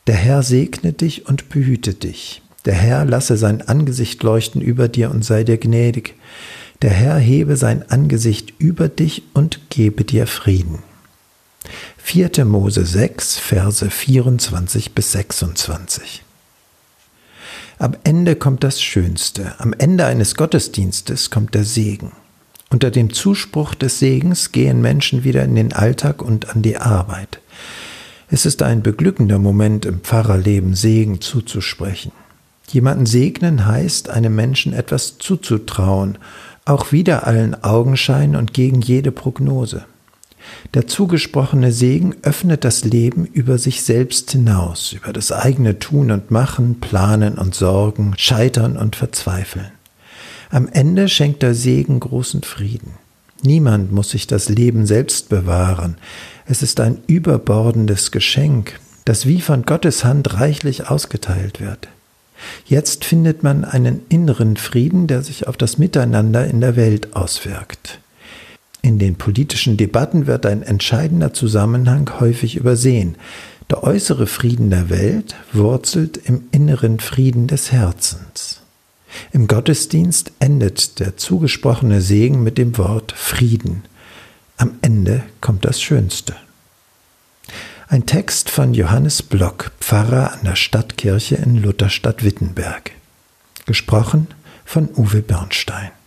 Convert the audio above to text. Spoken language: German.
Der Herr segne dich und behüte dich. Der Herr lasse sein Angesicht leuchten über dir und sei dir gnädig. Der Herr hebe sein Angesicht über dich und gebe dir Frieden. 4. Mose 6, Verse 24 bis 26. Am Ende kommt das Schönste. Am Ende eines Gottesdienstes kommt der Segen. Unter dem Zuspruch des Segens gehen Menschen wieder in den Alltag und an die Arbeit. Es ist ein beglückender Moment im Pfarrerleben, Segen zuzusprechen. Jemanden segnen heißt, einem Menschen etwas zuzutrauen, auch wider allen Augenschein und gegen jede Prognose. Der zugesprochene Segen öffnet das Leben über sich selbst hinaus, über das eigene Tun und Machen, Planen und Sorgen, Scheitern und Verzweifeln. Am Ende schenkt der Segen großen Frieden. Niemand muss sich das Leben selbst bewahren. Es ist ein überbordendes Geschenk, das wie von Gottes Hand reichlich ausgeteilt wird. Jetzt findet man einen inneren Frieden, der sich auf das Miteinander in der Welt auswirkt. In den politischen Debatten wird ein entscheidender Zusammenhang häufig übersehen. Der äußere Frieden der Welt wurzelt im inneren Frieden des Herzens. Im Gottesdienst endet der zugesprochene Segen mit dem Wort Frieden. Am Ende kommt das Schönste. Ein Text von Johannes Block, Pfarrer an der Stadtkirche in Lutherstadt-Wittenberg. Gesprochen von Uwe Bernstein.